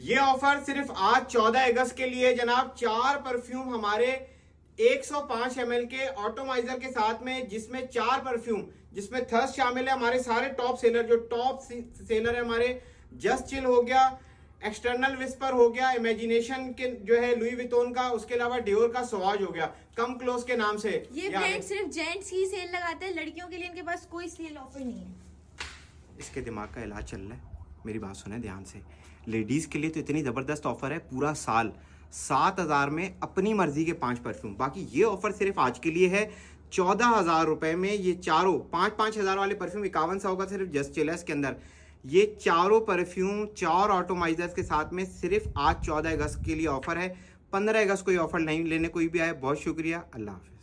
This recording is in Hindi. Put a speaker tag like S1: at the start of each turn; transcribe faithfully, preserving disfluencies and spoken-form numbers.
S1: ये ऑफर सिर्फ आज चौदह अगस्त के लिए जनाब। चार परफ्यूम हमारे एक सौ पाँच एम एल के ऑटोमाइजर के साथ में, जिसमें चार परफ्यूम जिसमें थर्स्ट शामिल है। हमारे सारे टॉप सेलर जो टॉप सेलर है हमारे, जस्ट चिल हो गया, एक्सटर्नल विस्पर हो गया, इमेजिनेशन के जो है लुई विटोन का, उसके अलावा डियोर का सवाज हो गया, कम क्लोज के नाम से।
S2: ये ब्रांड सिर्फ जेंट्स ही सेल लगाते हैं, लड़कियों के लिए इनके पास कोई सेल ऑफर नहीं है।
S1: इसके दिमाग का इलाज चल रहा है, मेरी बात सुने ध्यान से। लेडीज के लिए तो इतनी जबरदस्त ऑफर है, पूरा साल सात हजार में अपनी मर्जी के पांच परफ्यूम। बाकी ये ऑफर सिर्फ आज के लिए है, चौदह हजार रुपए में ये चारों पांच पांच हजार वाले परफ्यूम इक्यावन सौ का सिर्फ जस्ट चिल है इसके अंदर। ये चारों परफ्यूम चार ऑटोमाइजर्स के साथ में सिर्फ आज चौदह अगस्त के लिए ऑफर है। पंद्रह अगस्त कोई ऑफर नहीं लेने कोई भी आए। बहुत शुक्रिया, अल्लाह हाफिज़।